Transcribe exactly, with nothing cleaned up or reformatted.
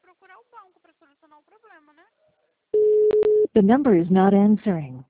procurar o banco para solucionar o problema, né? The number is not answering.